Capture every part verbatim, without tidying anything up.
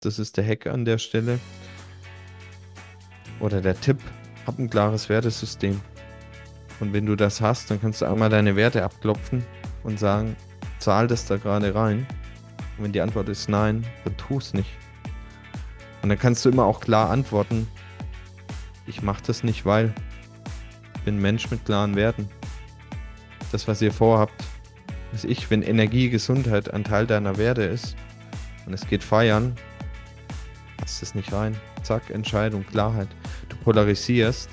Das ist der Hack an der Stelle. Oder der Tipp, hab ein klares Wertesystem. Und wenn du das hast, dann kannst du einmal deine Werte abklopfen und sagen, zahl das da gerade rein. Und wenn die Antwort ist nein, dann tu es nicht. Und dann kannst du immer auch klar antworten, ich mache das nicht, weil ich bin ein Mensch mit klaren Werten. Das, was ihr vorhabt, ist ich, wenn Energie, Gesundheit ein Teil deiner Werte ist und es geht feiern, passt es nicht rein. Zack, Entscheidung, Klarheit. Du polarisierst.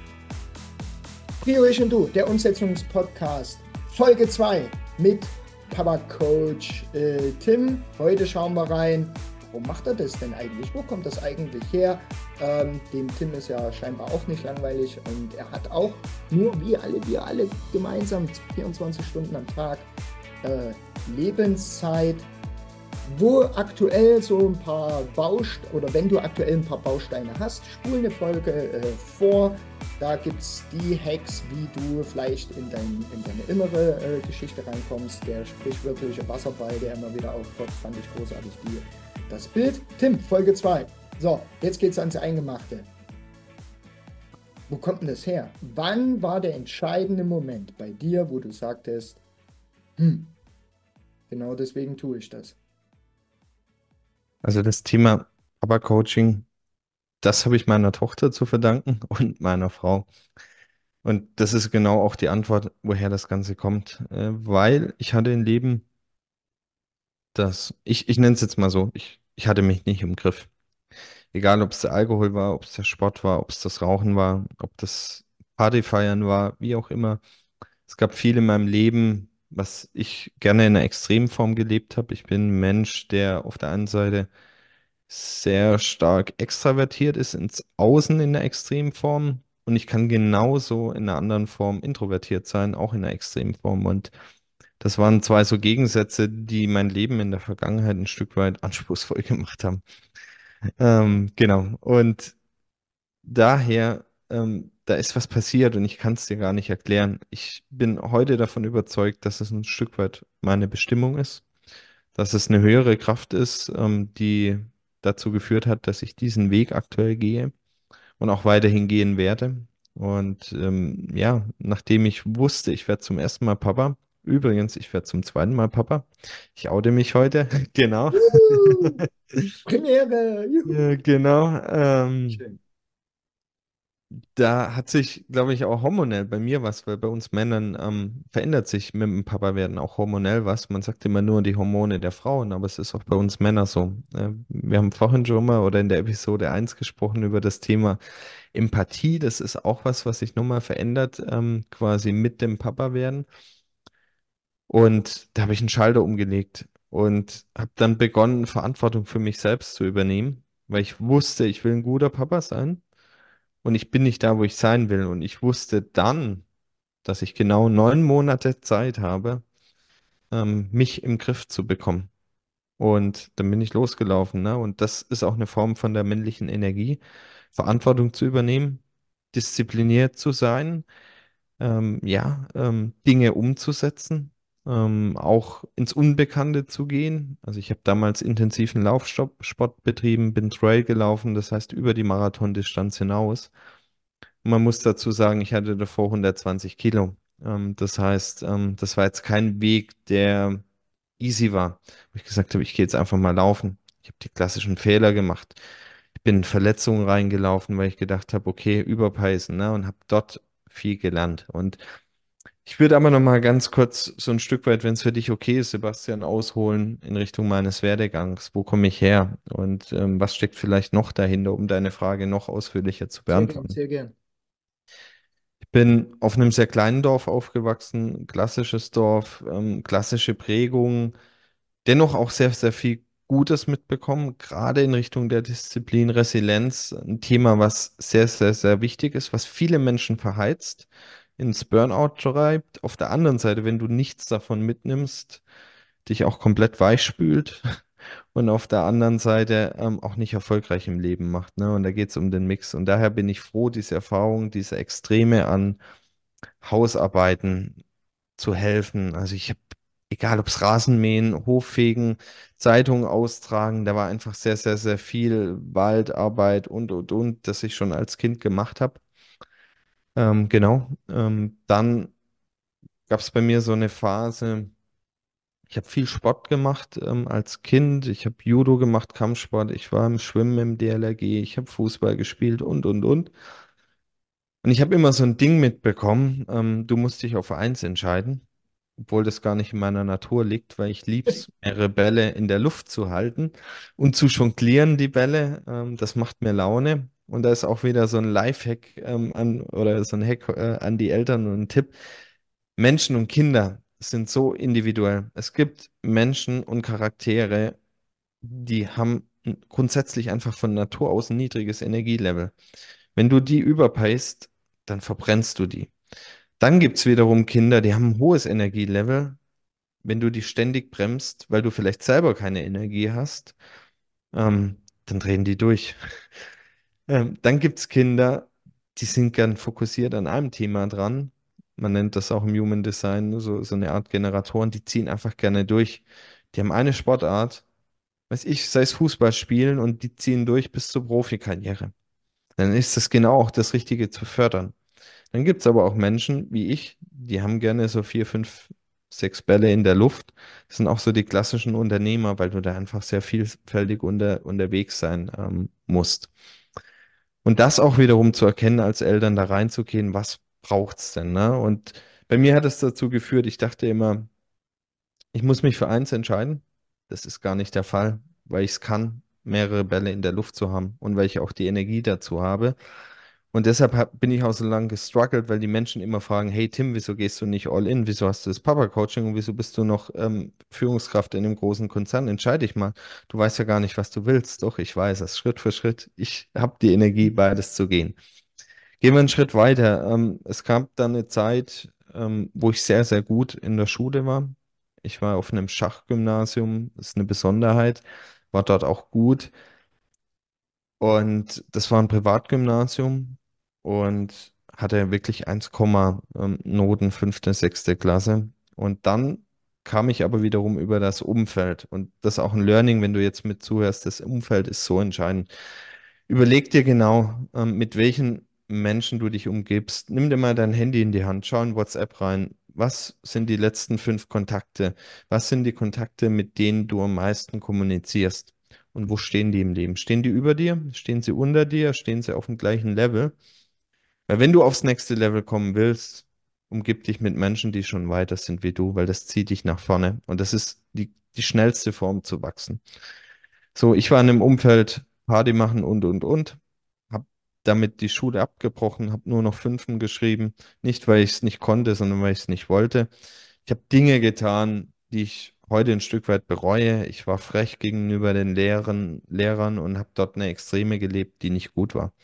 Prio Ich und Du, der Umsetzungspodcast, Folge zwei mit Papa Coach äh, Tim. Heute schauen wir rein, warum macht er das denn eigentlich? Wo kommt das eigentlich her? Ähm, dem Tim ist ja scheinbar auch nicht langweilig und er hat auch nur wie alle, wir alle gemeinsam vierundzwanzig Stunden am Tag äh, Lebenszeit, wo aktuell so ein paar Bausteine, oder wenn du aktuell ein paar Bausteine hast, spul eine Folge äh, vor. Da gibt es die Hacks, wie du vielleicht in, dein, in deine innere äh, Geschichte reinkommst. Der sprichwörtliche Wasserball, der immer wieder aufkommt, fand ich großartig. Die, das Bild. Tim, Folge zwei. So, jetzt geht es ans Eingemachte. Wo kommt denn das her? Wann war der entscheidende Moment bei dir, wo du sagtest, hm, genau deswegen tue ich das? Also das Thema Papa-Coaching, das habe ich meiner Tochter zu verdanken und meiner Frau. Und das ist genau auch die Antwort, woher das Ganze kommt. Äh, weil ich hatte ein Leben, das, ich, ich nenne es jetzt mal so, ich, ich hatte mich nicht im Griff. Egal, ob es der Alkohol war, ob es der Sport war, ob es das Rauchen war, ob das Partyfeiern war, wie auch immer. Es gab viel in meinem Leben, was ich gerne in einer Extremform gelebt habe. Ich bin ein Mensch, der auf der einen Seite sehr stark extravertiert ist ins Außen in der Extremform und ich kann genauso in einer anderen Form introvertiert sein, auch in der Extremform. Und das waren zwei so Gegensätze, die mein Leben in der Vergangenheit ein Stück weit anspruchsvoll gemacht haben. Ähm, genau. Und daher, ähm, da ist was passiert und ich kann es dir gar nicht erklären. Ich bin heute davon überzeugt, dass es ein Stück weit meine Bestimmung ist, dass es eine höhere Kraft ist, ähm, die dazu geführt hat, dass ich diesen Weg aktuell gehe und auch weiterhin gehen werde. Und ähm, ja, nachdem ich wusste, ich werde zum ersten Mal Papa, übrigens, ich werde zum zweiten Mal Papa, ich oute mich heute, genau. Juhu! Premiere! Ja, Juhu! genau. Ähm, Schön. Da hat sich, glaube ich, auch hormonell bei mir was, weil bei uns Männern ähm, verändert sich mit dem Papawerden auch hormonell was. Man sagt immer nur die Hormone der Frauen, aber es ist auch bei uns Männern so. Äh, wir haben vorhin schon mal oder in der Episode eins gesprochen über das Thema Empathie. Das ist auch was, was sich nochmal verändert, ähm, quasi mit dem Papawerden. Und da habe ich einen Schalter umgelegt und habe dann begonnen, Verantwortung für mich selbst zu übernehmen, weil ich wusste, ich will ein guter Papa sein. Und ich bin nicht da, wo ich sein will. Und ich wusste dann, dass ich genau neun Monate Zeit habe, ähm, mich im Griff zu bekommen. Und dann bin ich losgelaufen, ne? Und das ist auch eine Form von der männlichen Energie, Verantwortung zu übernehmen, diszipliniert zu sein, ähm, ja, ähm, Dinge umzusetzen, ähm, auch ins Unbekannte zu gehen. Also ich habe damals intensiven Laufsport betrieben, bin Trail gelaufen, das heißt über die Marathondistanz hinaus. Man muss dazu sagen, ich hatte davor hundertzwanzig Kilo. Ähm, das heißt, ähm, das war jetzt kein Weg, der easy war. Wo ich gesagt habe, ich gehe jetzt einfach mal laufen. Ich habe die klassischen Fehler gemacht. Ich bin in Verletzungen reingelaufen, weil ich gedacht habe, okay, überpeisen, ne? Und habe dort viel gelernt. Und ich würde aber noch mal ganz kurz so ein Stück weit, wenn es für dich okay ist, Sebastian, ausholen in Richtung meines Werdegangs. Wo komme ich her? Und ähm, was steckt vielleicht noch dahinter, um deine Frage noch ausführlicher zu Sehr gern, beantworten? sehr gern. Ich bin auf einem sehr kleinen Dorf aufgewachsen, klassisches Dorf, ähm, klassische Prägung, dennoch auch sehr, sehr viel Gutes mitbekommen, gerade in Richtung der Disziplin Resilienz, ein Thema, was sehr, sehr, sehr wichtig ist, was viele Menschen verheizt, ins Burnout treibt. Auf der anderen Seite, wenn du nichts davon mitnimmst, dich auch komplett weichspült und auf der anderen Seite ähm, auch nicht erfolgreich im Leben macht. Ne? Und da geht es um den Mix. Und daher bin ich froh, diese Erfahrung, diese Extreme an Hausarbeiten zu helfen. Also ich habe egal ob es Rasenmähen, Hoffegen, Zeitung austragen, da war einfach sehr, sehr, sehr viel Waldarbeit und, und, und, das ich schon als Kind gemacht habe. Ähm, genau. Ähm, dann gab es bei mir so eine Phase, ich habe viel Sport gemacht ähm, als Kind. Ich habe Judo gemacht, Kampfsport. Ich war im Schwimmen im D L R G. Ich habe Fußball gespielt und, und, und. Und ich habe immer so ein Ding mitbekommen, ähm, du musst dich auf eins entscheiden, obwohl das gar nicht in meiner Natur liegt, weil ich lieb's, mehrere Bälle in der Luft zu halten und zu jonglieren, die Bälle. Ähm, das macht mir Laune. Und da ist auch wieder so ein Lifehack ähm, an oder so ein Hack äh, an die Eltern und ein Tipp. Menschen und Kinder sind so individuell. Es gibt Menschen und Charaktere, die haben grundsätzlich einfach von Natur aus ein niedriges Energielevel. Wenn du die überpeist, dann verbrennst du die. Dann gibt es wiederum Kinder, die haben ein hohes Energielevel. Wenn du die ständig bremst, weil du vielleicht selber keine Energie hast, ähm, dann drehen die durch. Ähm, dann gibt es Kinder, die sind gern fokussiert an einem Thema dran. Man nennt das auch im Human Design so, so eine Art Generatoren, die ziehen einfach gerne durch. Die haben eine Sportart, weiß ich, sei es Fußball spielen und die ziehen durch bis zur Profikarriere. Dann ist das genau auch das Richtige zu fördern. Dann gibt es aber auch Menschen wie ich, die haben gerne so vier, fünf, sechs Bälle in der Luft. Das sind auch so die klassischen Unternehmer, weil du da einfach sehr vielfältig unter, unterwegs sein ähm, musst. Und das auch wiederum zu erkennen, als Eltern da reinzugehen, was braucht's denn, ne? Und bei mir hat es dazu geführt, ich dachte immer, ich muss mich für eins entscheiden. Das ist gar nicht der Fall, weil ich es kann, mehrere Bälle in der Luft zu haben und weil ich auch die Energie dazu habe. Und deshalb hab, bin ich auch so lange gestruggelt, weil die Menschen immer fragen, hey Tim, wieso gehst du nicht all in? Wieso hast du das Papa-Coaching und wieso bist du noch ähm, Führungskraft in einem großen Konzern? Entscheide dich mal. Du weißt ja gar nicht, was du willst. Doch, ich weiß es, Schritt für Schritt. Ich habe die Energie, beides zu gehen. Gehen wir einen Schritt weiter. Ähm, es gab dann eine Zeit, ähm, wo ich sehr, sehr gut in der Schule war. Ich war auf einem Schachgymnasium, das ist eine Besonderheit, war dort auch gut. Und das war ein Privatgymnasium und hatte wirklich eins, ähm, Noten, fünfte, sechste Klasse. Und dann kam ich aber wiederum über das Umfeld. Und das ist auch ein Learning, wenn du jetzt mit zuhörst, das Umfeld ist so entscheidend. Überleg dir genau, ähm, mit welchen Menschen du dich umgibst. Nimm dir mal dein Handy in die Hand, schau in WhatsApp rein. Was sind die letzten fünf Kontakte? Was sind die Kontakte, mit denen du am meisten kommunizierst? Und wo stehen die im Leben? Stehen die über dir? Stehen sie unter dir? Stehen sie auf dem gleichen Level? Weil wenn du aufs nächste Level kommen willst, umgib dich mit Menschen, die schon weiter sind wie du, weil das zieht dich nach vorne. Und das ist die, die schnellste Form zu wachsen. So, ich war in einem Umfeld Party machen und, und, und. Hab damit die Schule abgebrochen, habe nur noch Fünfen geschrieben. Nicht, weil ich es nicht konnte, sondern weil ich es nicht wollte. Ich habe Dinge getan, die ich heute ein Stück weit bereue. Ich war frech gegenüber den Lehrern, Lehrern und habe dort eine Extreme gelebt, die nicht gut war.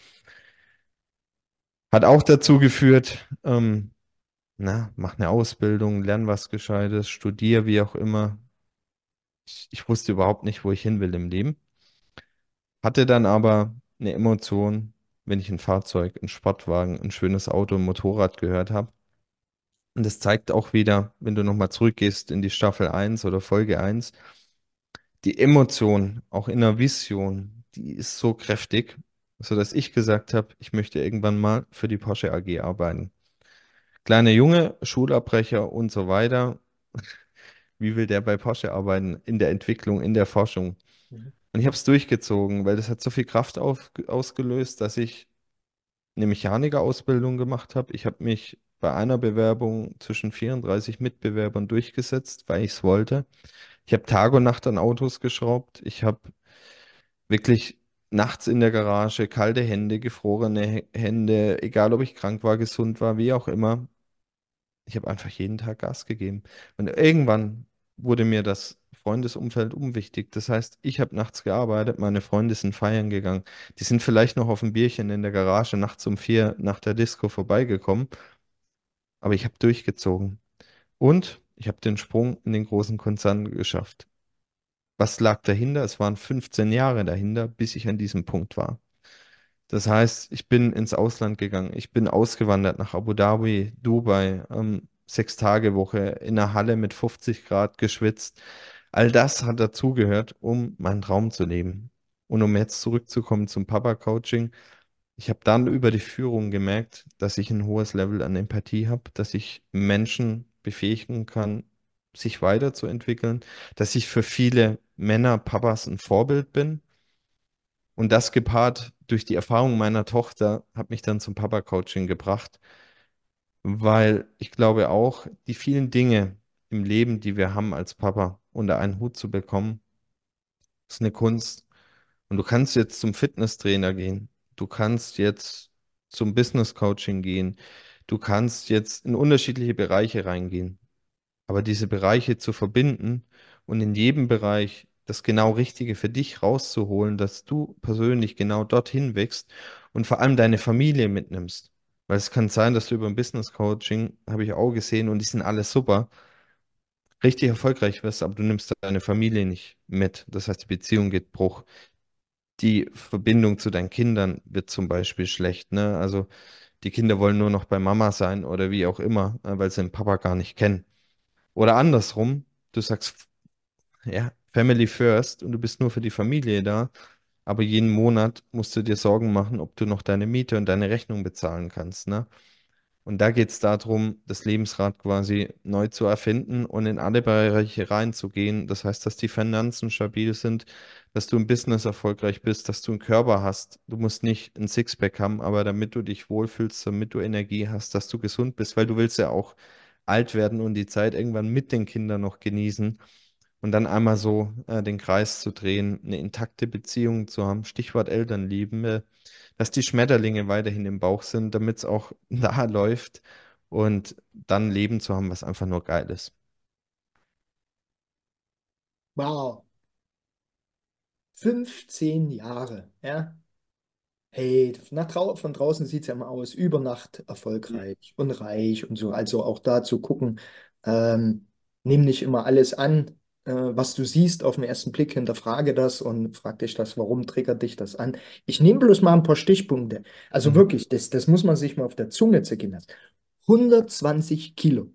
Hat auch dazu geführt, ähm, na, mach eine Ausbildung, lern was Gescheites, studier, wie auch immer. Ich, ich wusste überhaupt nicht, wo ich hin will im Leben. Hatte dann aber eine Emotion, wenn ich ein Fahrzeug, ein Sportwagen, ein schönes Auto, ein Motorrad gehört habe. Und das zeigt auch wieder, wenn du nochmal zurückgehst in die Staffel eins oder Folge eins, die Emotion, auch in der Vision, die ist so kräftig, sodass ich gesagt habe, ich möchte irgendwann mal für die Porsche A G arbeiten. Kleiner Junge, Schulabbrecher und so weiter. Wie will der bei Porsche arbeiten? In der Entwicklung, in der Forschung. Mhm. Und ich habe es durchgezogen, weil das hat so viel Kraft auf, ausgelöst, dass ich eine Mechanikerausbildung gemacht habe. Ich habe mich bei einer Bewerbung zwischen vierunddreißig Mitbewerbern durchgesetzt, weil ich es wollte. Ich habe Tag und Nacht an Autos geschraubt. Ich habe wirklich nachts in der Garage kalte Hände, gefrorene H- Hände, egal ob ich krank war, gesund war, wie auch immer. Ich habe einfach jeden Tag Gas gegeben. Und irgendwann wurde mir das Freundesumfeld unwichtig. Das heißt, ich habe nachts gearbeitet, meine Freunde sind feiern gegangen. Die sind vielleicht noch auf ein Bierchen in der Garage nachts um vier nach der Disco vorbeigekommen, aber ich habe durchgezogen. Und ich habe den Sprung in den großen Konzern geschafft. Was lag dahinter? Es waren fünfzehn Jahre dahinter, bis ich an diesem Punkt war. Das heißt, ich bin ins Ausland gegangen. Ich bin ausgewandert nach Abu Dhabi, Dubai. Ähm, Sechs-Tage-Woche in einer Halle mit fünfzig Grad geschwitzt. All das hat dazugehört, um meinen Traum zu leben. Und um jetzt zurückzukommen zum Papa-Coaching, ich habe dann über die Führung gemerkt, dass ich ein hohes Level an Empathie habe, dass ich Menschen befähigen kann, sich weiterzuentwickeln, dass ich für viele Männer, Papas ein Vorbild bin. Und das gepaart durch die Erfahrung meiner Tochter hat mich dann zum Papa-Coaching gebracht, weil ich glaube auch, die vielen Dinge im Leben, die wir haben als Papa, unter einen Hut zu bekommen, ist eine Kunst. Und du kannst jetzt zum Fitnesstrainer gehen. Du kannst jetzt zum Business Coaching gehen. Du kannst jetzt in unterschiedliche Bereiche reingehen. Aber diese Bereiche zu verbinden und in jedem Bereich das genau Richtige für dich rauszuholen, dass du persönlich genau dorthin wächst und vor allem deine Familie mitnimmst. Weil es kann sein, dass du über ein Business Coaching, habe ich auch gesehen, und die sind alle super, richtig erfolgreich wirst, aber du nimmst deine Familie nicht mit. Das heißt, die Beziehung geht Bruch. Die Verbindung zu deinen Kindern wird zum Beispiel schlecht, ne? Also die Kinder wollen nur noch bei Mama sein oder wie auch immer, äh, weil sie den Papa gar nicht kennen. Oder andersrum, du sagst, ja, Family first und du bist nur für die Familie da, aber jeden Monat musst du dir Sorgen machen, ob du noch deine Miete und deine Rechnung bezahlen kannst, ne? Und da geht es darum, das Lebensrad quasi neu zu erfinden und in alle Bereiche reinzugehen. Das heißt, dass die Finanzen stabil sind, dass du im Business erfolgreich bist, dass du einen Körper hast. Du musst nicht ein Sixpack haben, aber damit du dich wohlfühlst, damit du Energie hast, dass du gesund bist, weil du willst ja auch alt werden und die Zeit irgendwann mit den Kindern noch genießen. Und dann einmal so äh, den Kreis zu drehen, eine intakte Beziehung zu haben, Stichwort Elternliebe, dass die Schmetterlinge weiterhin im Bauch sind, damit es auch da läuft und dann ein Leben zu haben, was einfach nur geil ist. Wow, fünfzehn Jahre, ja. Hey, nach drau von draußen sieht es ja immer aus, über Nacht erfolgreich und reich und so. Also auch da zu gucken, ähm, nimm nicht immer alles an, äh, was du siehst auf den ersten Blick, hinterfrage das und frag dich das, warum triggert dich das an. Ich nehme bloß mal ein paar Stichpunkte. Also Mhm. wirklich, das, das muss man sich mal auf der Zunge zergehen lassen. hundertzwanzig Kilo.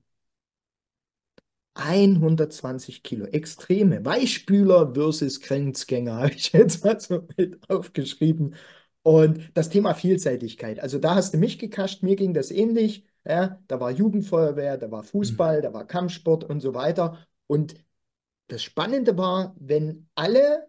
hundertzwanzig Kilo, Extreme. Weichspüler versus Grenzgänger habe ich jetzt mal so mit aufgeschrieben. Und das Thema Vielseitigkeit. Also da hast du mich gekascht, mir ging das ähnlich. Ja, da war Jugendfeuerwehr, da war Fußball, da war Kampfsport und so weiter. Und das Spannende war, wenn alle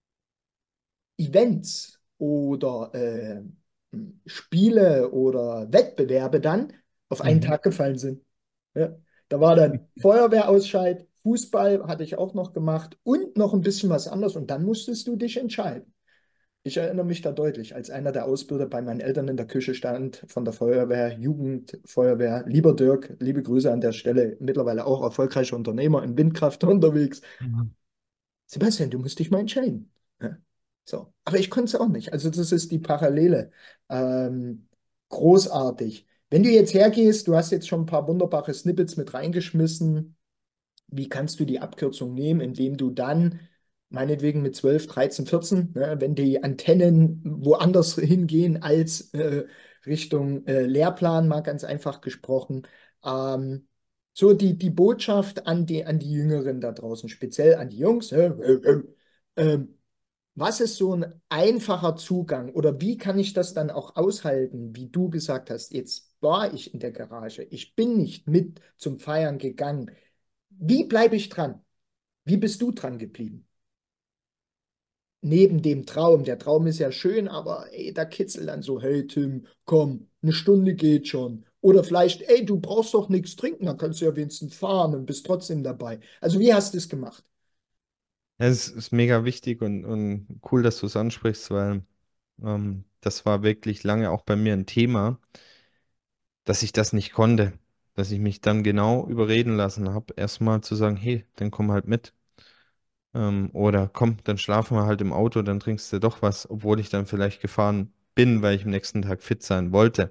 Events oder äh, Spiele oder Wettbewerbe dann auf einen Mhm. Tag gefallen sind. Ja. Da war dann Feuerwehrausscheid, Fußball hatte ich auch noch gemacht und noch ein bisschen was anderes und dann musstest du dich entscheiden. Ich erinnere mich da deutlich, als einer der Ausbilder bei meinen Eltern in der Küche stand von der Feuerwehr, Jugendfeuerwehr. Lieber Dirk, liebe Grüße an der Stelle, mittlerweile auch erfolgreicher Unternehmer in Windkraft unterwegs. Mhm. Sebastian, du musst dich mal entscheiden. Ja. So. Aber ich konnte es auch nicht. Also das ist die Parallele. Ähm, großartig. Wenn du jetzt hergehst, du hast jetzt schon ein paar wunderbare Snippets mit reingeschmissen. Wie kannst du die Abkürzung nehmen, indem du dann, meinetwegen mit zwölf, dreizehn, vierzehn, ne, wenn die Antennen woanders hingehen als äh, Richtung äh, Lehrplan, mal ganz einfach gesprochen, ähm, so die, die Botschaft an die, an die Jüngeren da draußen, speziell an die Jungs, äh, äh, äh, ähm, was ist so ein einfacher Zugang oder wie kann ich das dann auch aushalten, wie du gesagt hast, jetzt war ich in der Garage, ich bin nicht mit zum Feiern gegangen. Wie bleibe ich dran? Wie bist du dran geblieben? Neben dem Traum. Der Traum ist ja schön, aber ey, da kitzelt dann so, hey Tim, komm, eine Stunde geht schon. Oder vielleicht, ey, du brauchst doch nichts trinken, dann kannst du ja wenigstens fahren und bist trotzdem dabei. Also wie hast du es gemacht? Ja, es ist mega wichtig und, und cool, dass du es ansprichst, weil ähm, das war wirklich lange auch bei mir ein Thema, dass ich das nicht konnte, dass ich mich dann genau überreden lassen habe, erstmal zu sagen, hey, dann komm halt mit. Ähm, oder komm, dann schlafen wir halt im Auto, dann trinkst du doch was, obwohl ich dann vielleicht gefahren bin, weil ich am nächsten Tag fit sein wollte.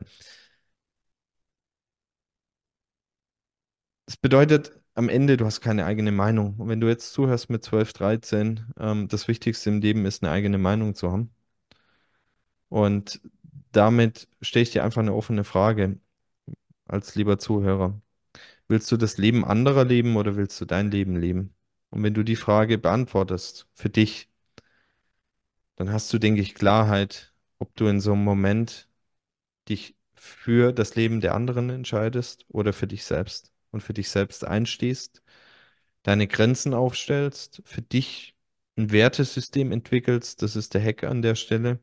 Das bedeutet am Ende, du hast keine eigene Meinung. Und wenn du jetzt zuhörst mit zwölf, dreizehn, ähm, das Wichtigste im Leben ist, eine eigene Meinung zu haben. Und damit stelle ich dir einfach eine offene Frage als lieber Zuhörer. Willst du das Leben anderer leben oder willst du dein Leben leben? Und wenn du die Frage beantwortest für dich, dann hast du, denke ich, Klarheit, ob du in so einem Moment dich für das Leben der anderen entscheidest oder für dich selbst und für dich selbst einstehst, deine Grenzen aufstellst, für dich ein Wertesystem entwickelst, das ist der Hack an der Stelle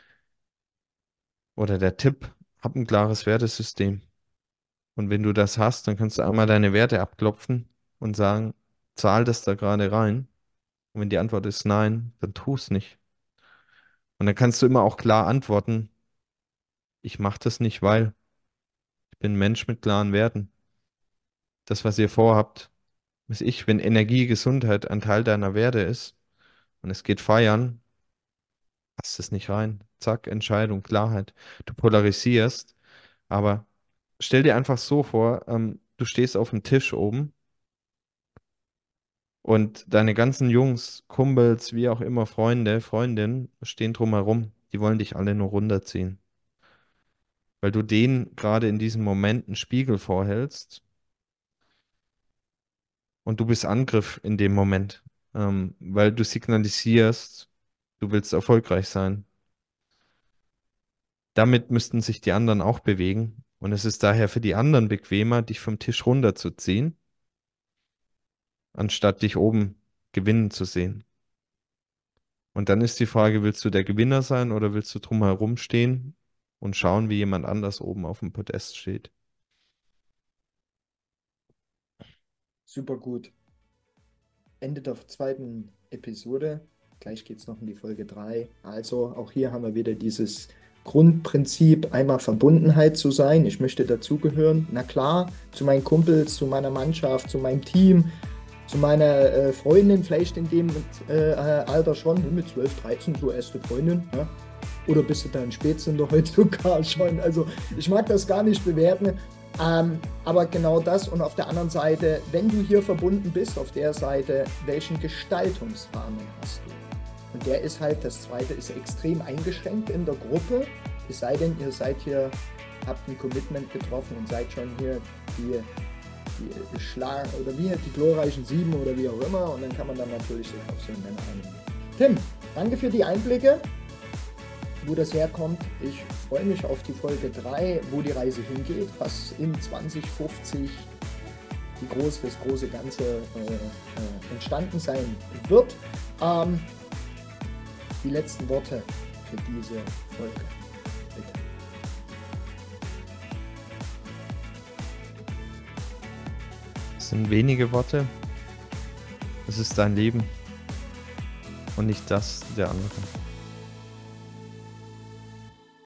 oder der Tipp, hab ein klares Wertesystem. Und wenn du das hast, dann kannst du einmal deine Werte abklopfen und sagen, zahl das da gerade rein. Und wenn die Antwort ist nein, dann tu es nicht. Und dann kannst du immer auch klar antworten, ich mache das nicht, weil ich bin ein Mensch mit klaren Werten. Das, was ihr vorhabt, weiß ich, wenn Energie, Gesundheit ein Teil deiner Werte ist und es geht feiern, passt es nicht rein. Zack, Entscheidung, Klarheit. Du polarisierst, aber stell dir einfach so vor, ähm, du stehst auf dem Tisch oben und deine ganzen Jungs, Kumpels, wie auch immer, Freunde, Freundinnen stehen drumherum. Die wollen dich alle nur runterziehen, weil du denen gerade in diesem Moment einen Spiegel vorhältst und du bist Angriff in dem Moment, ähm, weil du signalisierst, du willst erfolgreich sein. Damit müssten sich die anderen auch bewegen. Und es ist daher für die anderen bequemer, dich vom Tisch runterzuziehen, anstatt dich oben gewinnen zu sehen. Und dann ist die Frage, willst du der Gewinner sein oder willst du drumherum stehen und schauen, wie jemand anders oben auf dem Podest steht? Super gut. Ende der zweiten Episode. Gleich geht es noch in die Folge drei. Also auch hier haben wir wieder dieses Grundprinzip, einmal Verbundenheit zu sein. Ich möchte dazugehören. Na klar, zu meinen Kumpels, zu meiner Mannschaft, zu meinem Team, zu meiner äh, Freundin, vielleicht in dem äh, Alter schon, mit zwölf, dreizehn, so erste Freundin. Ja? Oder bist du dann Spätzünder heute sogar schon? Also ich mag das gar nicht bewerten. Ähm, aber genau das, und auf der anderen Seite, wenn du hier verbunden bist, auf der Seite, welchen Gestaltungsrahmen hast du? Und der ist halt, das zweite ist extrem eingeschränkt in der Gruppe, es sei denn, ihr seid hier, habt ein Commitment getroffen und seid schon hier die, die Schlag oder wie die glorreichen Sieben oder wie auch immer, und dann kann man dann natürlich sich auf so einen Männer einigen. Tim, danke für die Einblicke, wo das herkommt. Ich freue mich auf die Folge drei, wo die Reise hingeht, was in zwanzig fünfzig die groß, das große Ganze äh, äh, entstanden sein wird. Ähm, die letzten Worte für diese Folge. Bitte. Es sind wenige Worte. Es ist dein Leben und nicht das der anderen.